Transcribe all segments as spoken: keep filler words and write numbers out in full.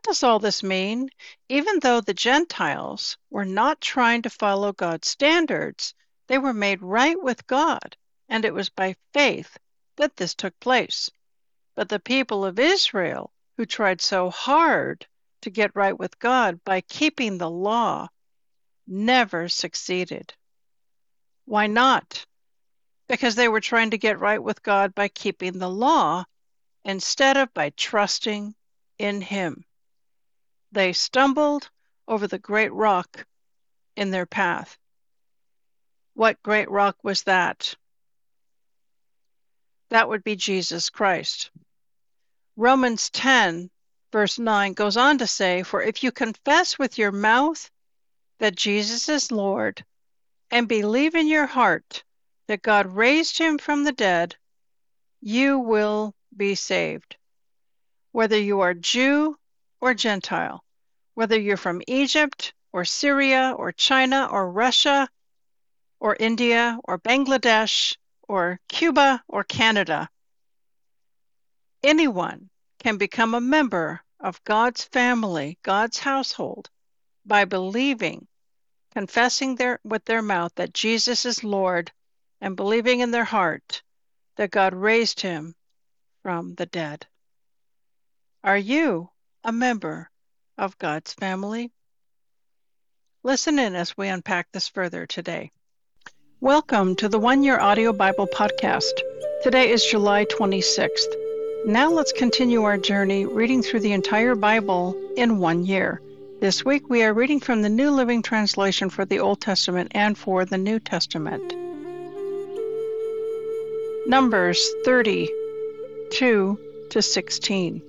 does all this mean? Even though the Gentiles were not trying to follow God's standards, they were made right with God, and it was by faith that this took place. But the people of Israel, who tried so hard to get right with God by keeping the law, never succeeded. Why not? Because they were trying to get right with God by keeping the law instead of by trusting in Him. They stumbled over the great rock in their path. What great rock was that? That would be Jesus Christ. Romans ten, verse nine goes on to say, "For if you confess with your mouth that Jesus is Lord, and believe in your heart that God raised him from the dead, you will be saved." Whether you are Jew or Gentile, whether you're from Egypt or Syria or China or Russia or India or Bangladesh or Cuba or Canada, anyone can become a member of God's family, God's household, by believing, confessing their, with their mouth that Jesus is Lord, and believing in their heart that God raised him from the dead. Are you a member of God's family? Listen in as we unpack this further today. Welcome to the One Year Audio Bible Podcast. Today is July twenty-sixth. Now let's continue our journey reading through the entire Bible in one year. This week we are reading from the New Living Translation for the Old Testament and for the New Testament. Numbers thirty, two to sixteen.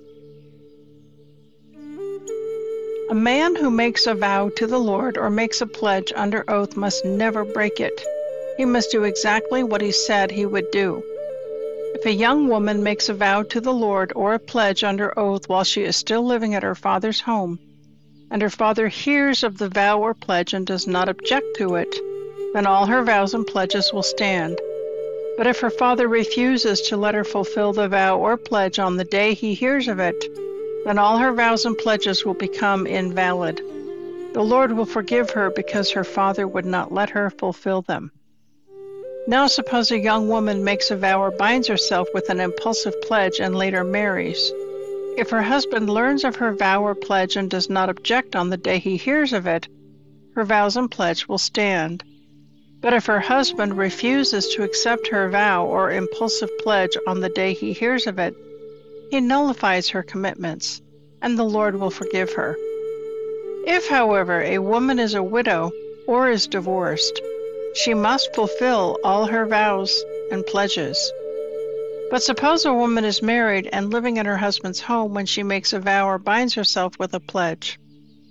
A man who makes a vow to the Lord or makes a pledge under oath must never break it. He must do exactly what he said he would do. If a young woman makes a vow to the Lord or a pledge under oath while she is still living at her father's home, and her father hears of the vow or pledge and does not object to it, then all her vows and pledges will stand. But if her father refuses to let her fulfill the vow or pledge on the day he hears of it, then all her vows and pledges will become invalid. The Lord will forgive her because her father would not let her fulfill them. Now suppose a young woman makes a vow or binds herself with an impulsive pledge and later marries. If her husband learns of her vow or pledge and does not object on the day he hears of it, her vows and pledge will stand. But if her husband refuses to accept her vow or impulsive pledge on the day he hears of it, he nullifies her commitments, and the Lord will forgive her. If, however, a woman is a widow or is divorced, she must fulfill all her vows and pledges. But suppose a woman is married and living in her husband's home when she makes a vow or binds herself with a pledge.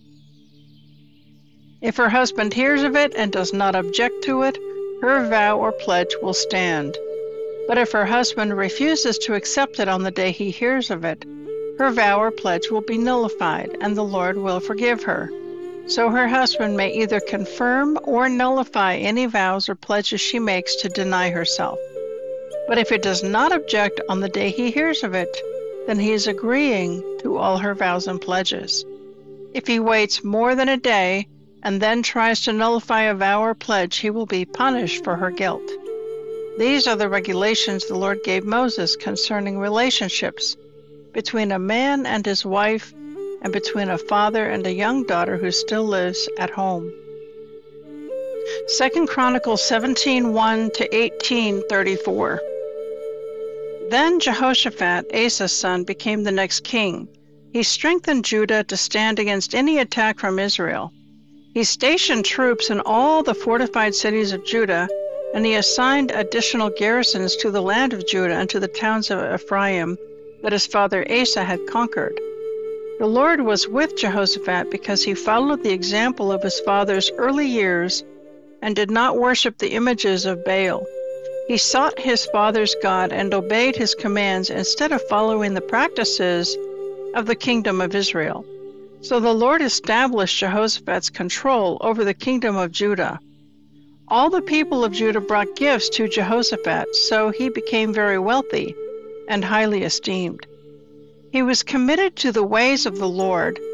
If her husband hears of it and does not object to it, her vow or pledge will stand. But if her husband refuses to accept it on the day he hears of it, her vow or pledge will be nullified, and the Lord will forgive her. So her husband may either confirm or nullify any vows or pledges she makes to deny herself. But if he does not object on the day he hears of it, then he is agreeing to all her vows and pledges. If he waits more than a day and then tries to nullify a vow or pledge, he will be punished for her guilt. These are the regulations the Lord gave Moses concerning relationships between a man and his wife, and between a father and a young daughter who still lives at home. Second Chronicles seventeen, one to eighteen thirty-four. Then Jehoshaphat, Asa's son, became the next king. He strengthened Judah to stand against any attack from Israel. He stationed troops in all the fortified cities of Judah, and he assigned additional garrisons to the land of Judah and to the towns of Ephraim that his father Asa had conquered. The Lord was with Jehoshaphat because he followed the example of his father's early years and did not worship the images of Baal. He sought his father's God and obeyed his commands instead of following the practices of the kingdom of Israel. So the Lord established Jehoshaphat's control over the kingdom of Judah. All the people of Judah brought gifts to Jehoshaphat, so he became very wealthy and highly esteemed. He was committed to the ways of the Lord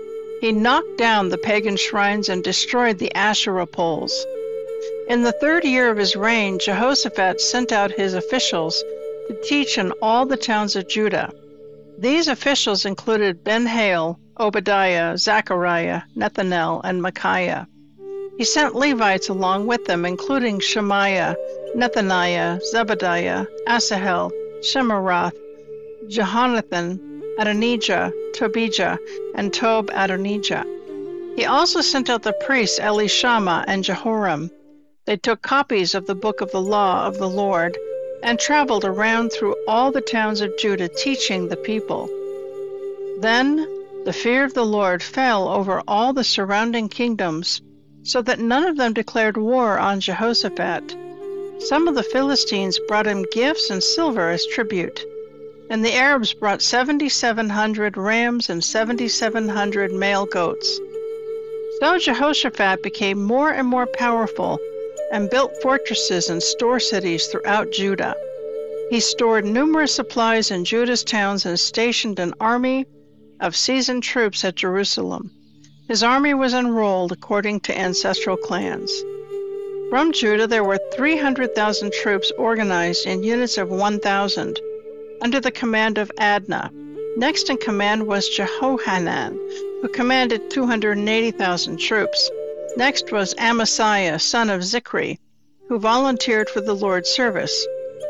He knocked down the pagan shrines and destroyed the Asherah poles. In the third year of his reign, Jehoshaphat sent out his officials to teach in all the towns of Judah. These officials included Ben-Hail, Obadiah, Zechariah, Nethanel, and Micaiah. He sent Levites along with them, including Shemaiah, Nethaniah, Zebadiah, Asahel, Shemarath, Jehonathan, Adonijah, Tobijah, and Tob-Adonijah. He also sent out the priests Elishama and Jehoram. They took copies of the book of the law of the Lord and traveled around through all the towns of Judah, teaching the people. Then the fear of the Lord fell over all the surrounding kingdoms, so that none of them declared war on Jehoshaphat. Some of the Philistines brought him gifts and silver as tribute, and the Arabs brought seventy-seven hundred rams and seventy-seven hundred male goats. So Jehoshaphat became more and more powerful and built fortresses and store cities throughout Judah. He stored numerous supplies in Judah's towns and stationed an army of seasoned troops at Jerusalem. His army was enrolled according to ancestral clans. From Judah there were three hundred thousand troops organized in units of one thousand, under the command of Adnah. Next in command was Jehohanan, who commanded two hundred eighty thousand troops. Next was Amasiah, son of Zichri, who volunteered for the Lord's service,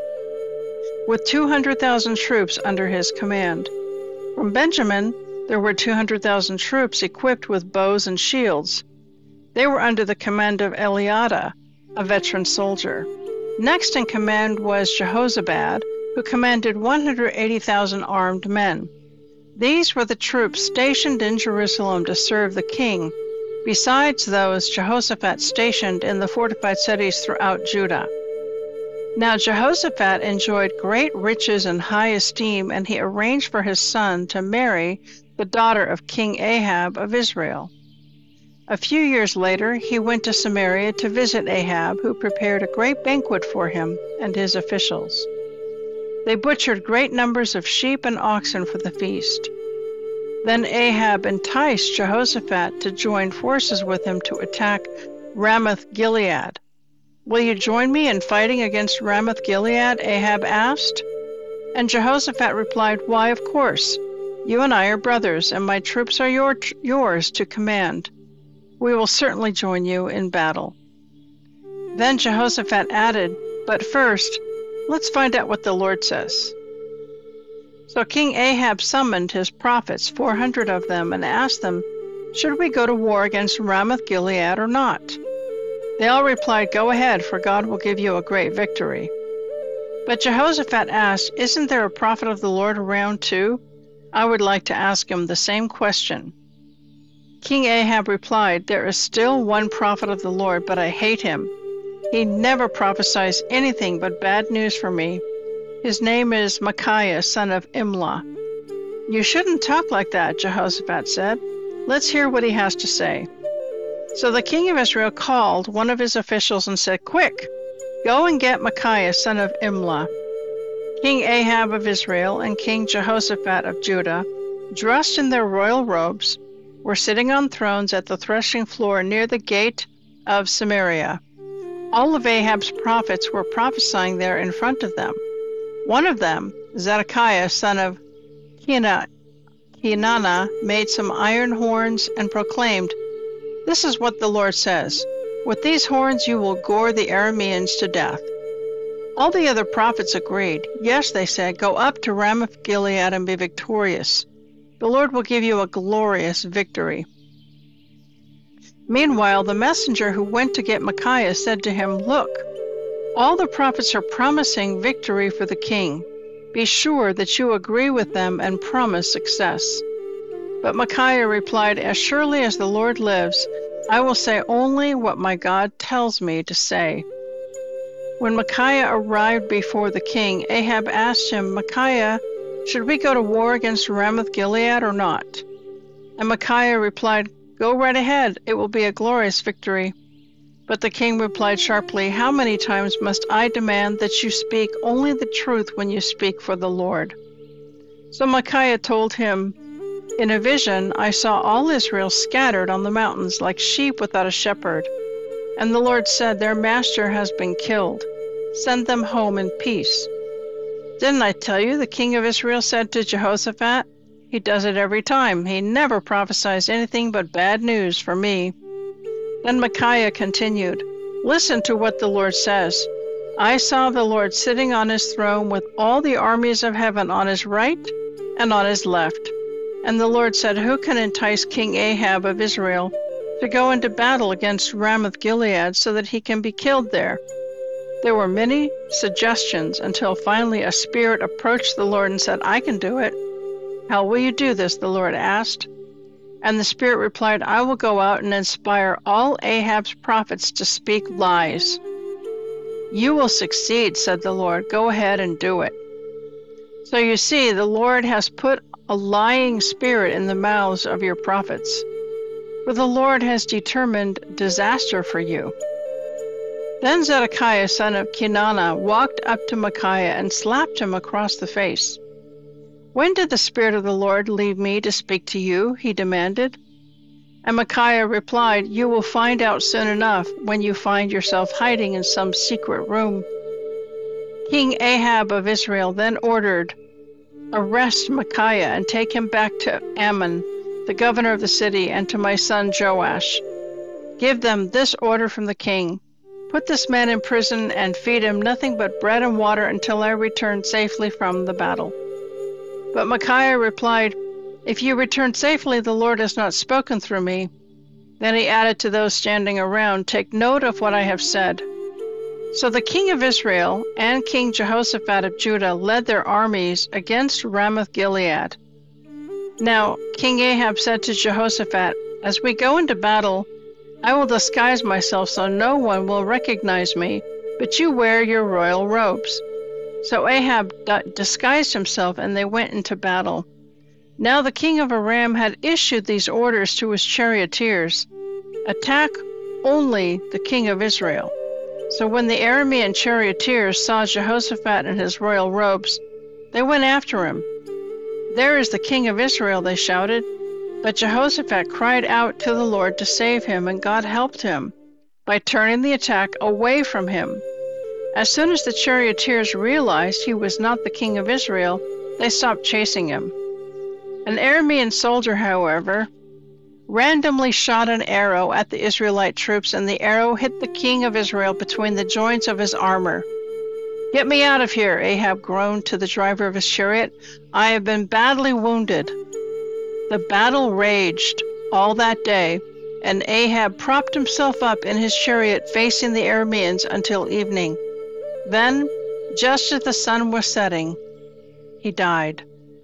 with two hundred thousand troops under his command. From Benjamin, there were two hundred thousand troops equipped with bows and shields. They were under the command of Eliada, a veteran soldier. Next in command was Jehozabad, who commanded one hundred eighty thousand armed men. These were the troops stationed in Jerusalem to serve the king, besides those Jehoshaphat stationed in the fortified cities throughout Judah. Now Jehoshaphat enjoyed great riches and high esteem, and he arranged for his son to marry the daughter of King Ahab of Israel. A few years later, he went to Samaria to visit Ahab, who prepared a great banquet for him and his officials. They butchered great numbers of sheep and oxen for the feast. Then Ahab enticed Jehoshaphat to join forces with him to attack Ramoth-Gilead. "Will you join me in fighting against Ramoth-Gilead?" Ahab asked. And Jehoshaphat replied, "Why, of course. You and I are brothers, and my troops are your, yours to command. We will certainly join you in battle." Then Jehoshaphat added, "But first, let's find out what the Lord says." So King Ahab summoned his prophets, four hundred of them, and asked them, "Should we go to war against Ramoth-Gilead or not?" They all replied, "Go ahead, for God will give you a great victory." But Jehoshaphat asked, "Isn't there a prophet of the Lord around too? I would like to ask him the same question." King Ahab replied, "There is still one prophet of the Lord, but I hate him. He never prophesies anything but bad news for me. His name is Micaiah, son of Imlah." "You shouldn't talk like that," Jehoshaphat said. "Let's hear what he has to say." So the king of Israel called one of his officials and said, "Quick, go and get Micaiah, son of Imlah." King Ahab of Israel and King Jehoshaphat of Judah, dressed in their royal robes, were sitting on thrones at the threshing floor near the gate of Samaria. All of Ahab's prophets were prophesying there in front of them. One of them, Zedekiah, son of Kenana, made some iron horns and proclaimed, "This is what the Lord says. With these horns you will gore the Arameans to death." All the other prophets agreed. "Yes," they said, "go up to Ramoth-Gilead and be victorious. The Lord will give you a glorious victory." Meanwhile, the messenger who went to get Micaiah said to him, "Look, all the prophets are promising victory for the king. Be sure that you agree with them and promise success." But Micaiah replied, "As surely as the Lord lives, I will say only what my God tells me to say." When Micaiah arrived before the king, Ahab asked him, "Micaiah, should we go to war against Ramoth-Gilead or not?" And Micaiah replied, "Go right ahead. It will be a glorious victory." But the king replied sharply, "How many times must I demand that you speak only the truth when you speak for the Lord?" So Micaiah told him, In a vision, I saw all Israel scattered on the mountains like sheep without a shepherd. And the Lord said, their master has been killed. Send them home in peace. Didn't I tell you, the king of Israel said to Jehoshaphat? He does it every time. He never prophesies anything but bad news for me. Then Micaiah continued, listen to what the Lord says. I saw the Lord sitting on his throne with all the armies of heaven on his right and on his left. And the Lord said, who can entice King Ahab of Israel to go into battle against Ramoth-Gilead so that he can be killed there? There were many suggestions until finally a spirit approached the Lord and said, I can do it. How will you do this? The Lord asked. And the Spirit replied, I will go out and inspire all Ahab's prophets to speak lies. You will succeed, said the Lord. Go ahead and do it. So you see, the Lord has put a lying spirit in the mouths of your prophets. For the Lord has determined disaster for you. Then Zedekiah, son of Kenana, walked up to Micaiah and slapped him across the face. When did the Spirit of the Lord leave me to speak to you? He demanded. And Micaiah replied, you will find out soon enough when you find yourself hiding in some secret room. King Ahab of Israel then ordered, arrest Micaiah and take him back to Ammon, the governor of the city, and to my son Joash. Give them this order from the king. Put this man in prison and feed him nothing but bread and water until I return safely from the battle. But Micaiah replied, if you return safely, the Lord has not spoken through me. Then he added to those standing around, take note of what I have said. So the king of Israel and King Jehoshaphat of Judah led their armies against Ramoth-Gilead. Now King Ahab said to Jehoshaphat, as we go into battle, I will disguise myself so no one will recognize me, but you wear your royal robes. So Ahab disguised himself, and they went into battle. Now the king of Aram had issued these orders to his charioteers, attack only the king of Israel. So when the Aramean charioteers saw Jehoshaphat in his royal robes, they went after him. There is the king of Israel, they shouted. But Jehoshaphat cried out to the Lord to save him, and God helped him by turning the attack away from him. As soon as the charioteers realized he was not the king of Israel, they stopped chasing him. An Aramean soldier, however, randomly shot an arrow at the Israelite troops, and the arrow hit the king of Israel between the joints of his armor. Get me out of here, Ahab groaned to the driver of his chariot. I have been badly wounded. The battle raged all that day, and Ahab propped himself up in his chariot facing the Arameans until evening. Then, just as the sun was setting, he died.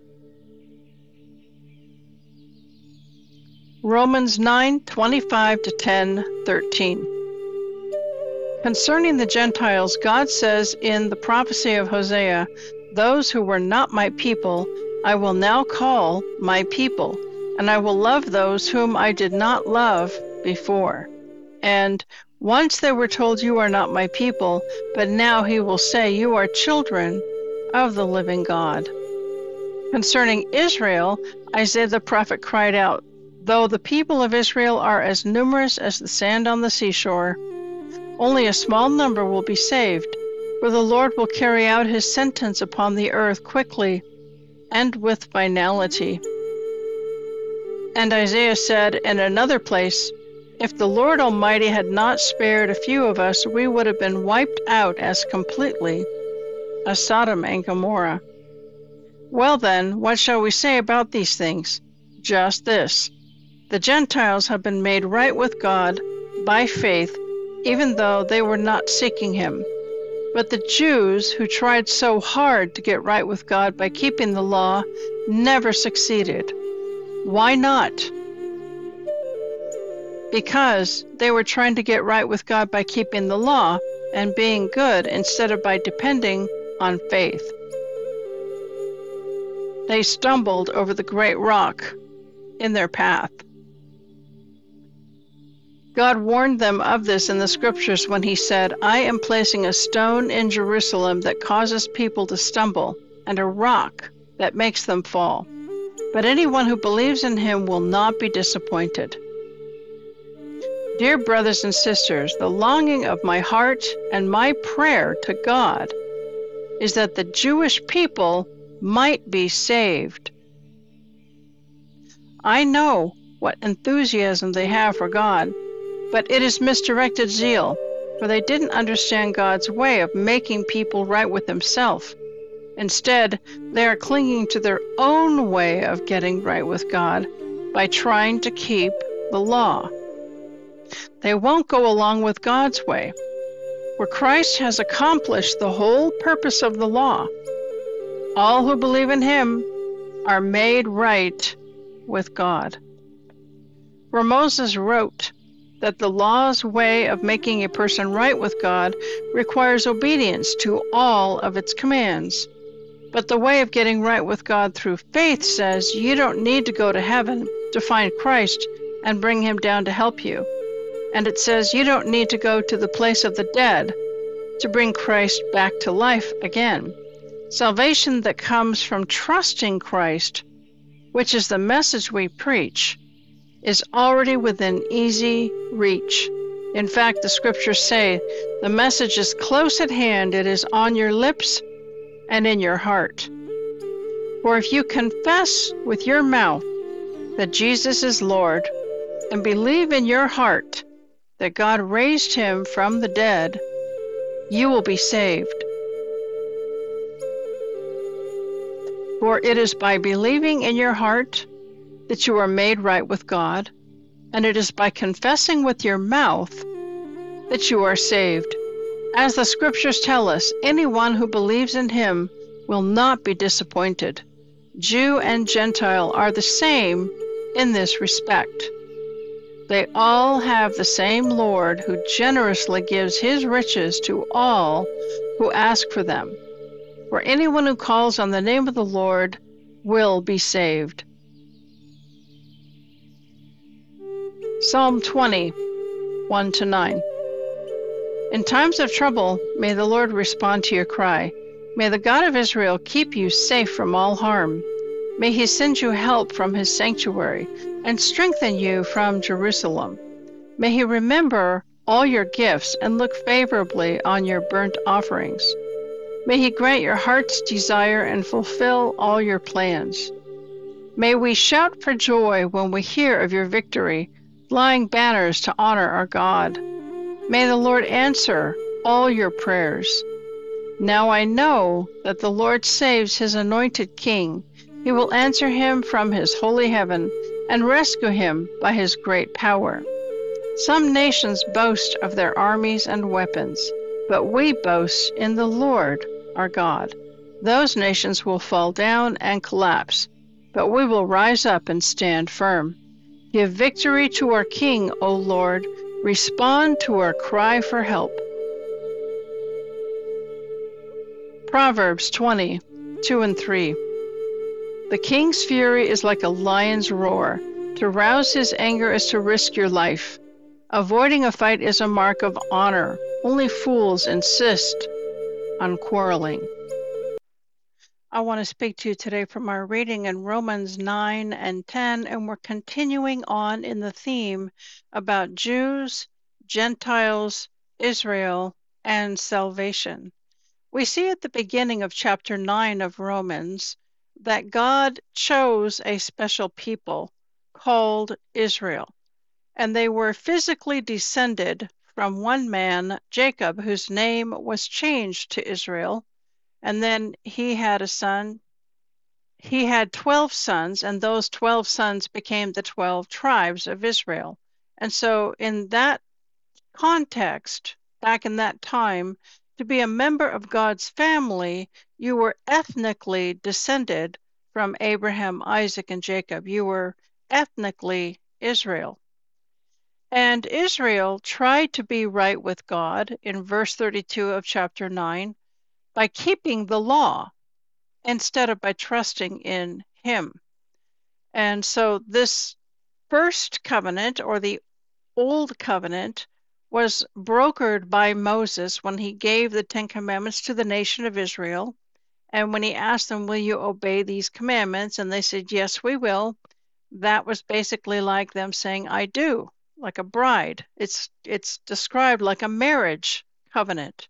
Romans nine twenty-five to ten thirteen. Concerning the Gentiles, God says in the prophecy of Hosea, those who were not my people, I will now call my people, and I will love those whom I did not love before. And once they were told, you are not my people, but now he will say, you are children of the living God. Concerning Israel, Isaiah the prophet cried out, though the people of Israel are as numerous as the sand on the seashore, only a small number will be saved, for the Lord will carry out his sentence upon the earth quickly and with finality. And Isaiah said in another place, if the Lord Almighty had not spared a few of us, we would have been wiped out as completely as Sodom and Gomorrah. Well then, what shall we say about these things? Just this. The Gentiles have been made right with God by faith, even though they were not seeking him. But the Jews, who tried so hard to get right with God by keeping the law, never succeeded. Why not? Because they were trying to get right with God by keeping the law and being good instead of by depending on faith. They stumbled over the great rock in their path. God warned them of this in the scriptures when he said, I am placing a stone in Jerusalem that causes people to stumble, and a rock that makes them fall. but anyone who believes in him will not be disappointed. Dear brothers and sisters, the longing of my heart and my prayer to God is that the Jewish people might be saved. I know what enthusiasm they have for God, but it is misdirected zeal, for they didn't understand God's way of making people right with himself. Instead, they are clinging to their own way of getting right with God by trying to keep the law. They won't go along with God's way, where Christ has accomplished the whole purpose of the law. All who believe in him are made right with God. For Moses wrote that the law's way of making a person right with God requires obedience to all of its commands. But the way of getting right with God through faith says you don't need to go to heaven to find Christ and bring him down to help you. And it says you don't need to go to the place of the dead to bring Christ back to life again. Salvation that comes from trusting Christ, which is the message we preach, is already within easy reach. In fact, the scriptures say the message is close at hand. It is on your lips and in your heart. For if you confess with your mouth that Jesus is Lord and believe in your heart that God raised him from the dead, you will be saved. For it is by believing in your heart that you are made right with God, and it is by confessing with your mouth that you are saved. As the scriptures tell us, anyone who believes in him will not be disappointed. Jew and Gentile are the same in this respect. They all have the same Lord who generously gives his riches to all who ask for them. For anyone who calls on the name of the Lord will be saved. Psalm twenty, one to nine. In times of trouble, may the Lord respond to your cry. May the God of Israel keep you safe from all harm. May he send you help from his sanctuary and strengthen you from Jerusalem. May he remember all your gifts and look favorably on your burnt offerings. May he grant your heart's desire and fulfill all your plans. May we shout for joy when we hear of your victory, flying banners to honor our God. May the Lord answer all your prayers. Now I know that the Lord saves his anointed king. He will answer him from his holy heaven and rescue him by his great power. Some nations boast of their armies and weapons, but we boast in the Lord our God. Those nations will fall down and collapse, but we will rise up and stand firm. Give victory to our King, O Lord. Respond to our cry for help. Proverbs twenty, two and three. The king's fury is like a lion's roar. To rouse his anger is to risk your life. Avoiding a fight is a mark of honor. Only fools insist on quarreling. I want to speak to you today from our reading in Romans nine and ten, and we're continuing on in the theme about Jews, Gentiles, Israel, and salvation. We see at the beginning of chapter nine of Romans that God chose a special people called Israel, and they were physically descended from one man, Jacob, whose name was changed to Israel. And then he had a son. He had twelve sons, and those twelve sons became the twelve tribes of Israel. And so in that context, back in that time, to be a member of God's family, you were ethnically descended from Abraham, Isaac, and Jacob. You were ethnically Israel. And Israel tried to be right with God in verse thirty-two of chapter nine, by keeping the law instead of by trusting in him. And so this first covenant, or the old covenant, was brokered by Moses when he gave the Ten Commandments to the nation of Israel. And when he asked them, will you obey these commandments? And they said, yes, we will. That was basically like them saying, I do, like a bride. It's, it's described like a marriage covenant.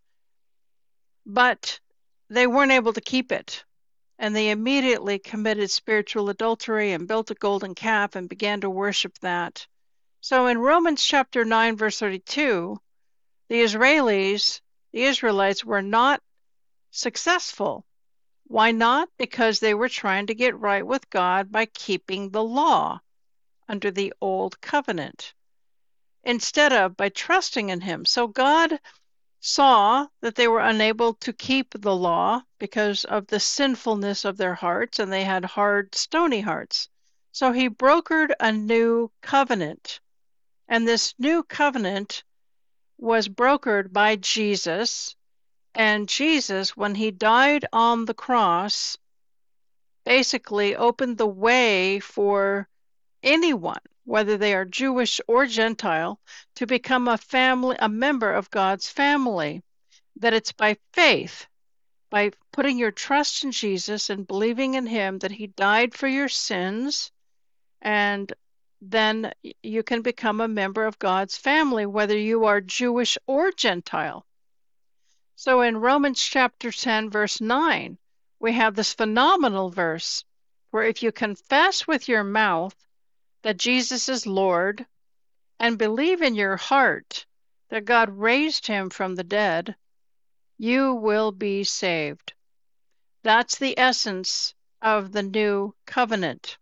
But they weren't able to keep it. And they immediately committed spiritual adultery and built a golden calf and began to worship that. So in Romans chapter nine, verse thirty-two, the Israelis, the Israelites, were not successful. Why not? Because they were trying to get right with God by keeping the law under the old covenant, instead of by trusting in him. So God saw that they were unable to keep the law because of the sinfulness of their hearts, and they had hard, stony hearts. So he brokered a new covenant. And this new covenant was brokered by Jesus. And Jesus, when he died on the cross, basically opened the way for anyone, whether they are Jewish or Gentile, to become a family, a member of God's family. That it's by faith, by putting your trust in Jesus and believing in him that he died for your sins, and then you can become a member of God's family, whether you are Jewish or Gentile. So in Romans chapter ten, verse nine, we have this phenomenal verse where if you confess with your mouth that Jesus is Lord and believe in your heart that God raised him from the dead, you will be saved. That's the essence of the new covenant.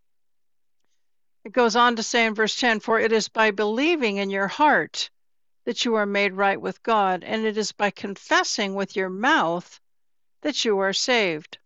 It goes on to say in verse ten, for it is by believing in your heart that you are made right with God, and it is by confessing with your mouth that you are saved.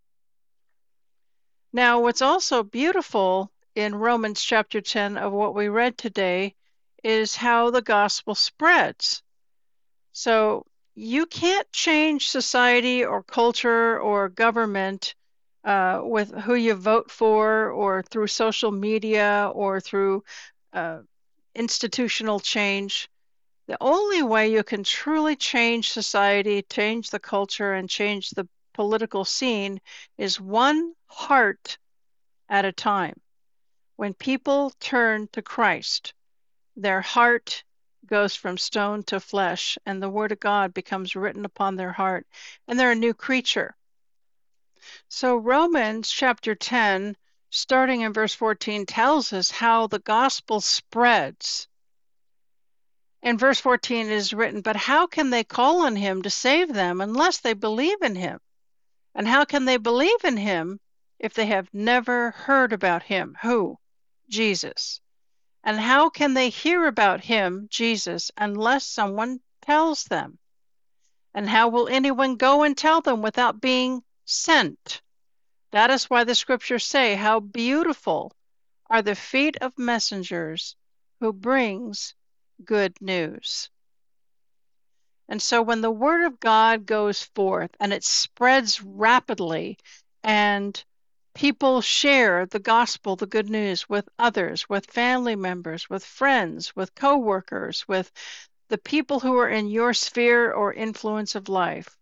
Now, what's also beautiful in Romans chapter ten of what we read today is how the gospel spreads. So you can't change society or culture or government uh, with who you vote for, or through social media, or through uh, institutional change. The only way you can truly change society, change the culture, and change the political scene is one heart at a time. When people turn to Christ, their heart goes from stone to flesh, and the word of God becomes written upon their heart, and they're a new creature. So Romans chapter ten, starting in verse fourteen, tells us how the gospel spreads. In verse fourteen it is written, but how can they call on him to save them unless they believe in him? And how can they believe in him if they have never heard about him? Who? Jesus. And how can they hear about him, Jesus, unless someone tells them? And how will anyone go and tell them without being sent? That is why the scriptures say, how beautiful are the feet of messengers who brings good news. And so when the word of God goes forth and it spreads rapidly, and people share the gospel, the good news, with others, with family members, with friends, with co-workers, with the people who are in your sphere or influence of life,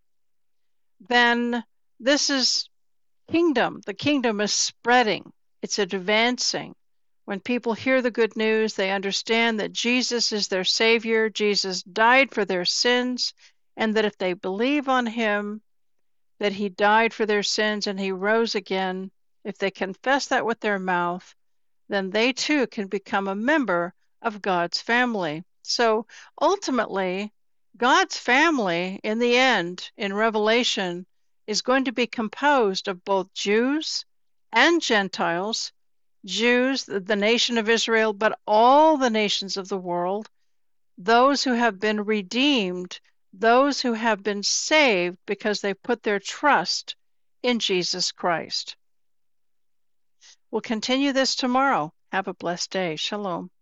then this is kingdom. The kingdom is spreading. It's advancing. When people hear the good news, they understand that Jesus is their Savior, Jesus died for their sins, and that if they believe on him, that he died for their sins and he rose again, if they confess that with their mouth, then they too can become a member of God's family. So ultimately, God's family in the end, in Revelation, is going to be composed of both Jews and Gentiles, Jews, the nation of Israel, but all the nations of the world, those who have been redeemed, those who have been saved because they put their trust in Jesus Christ. We'll continue this tomorrow. Have a blessed day. Shalom.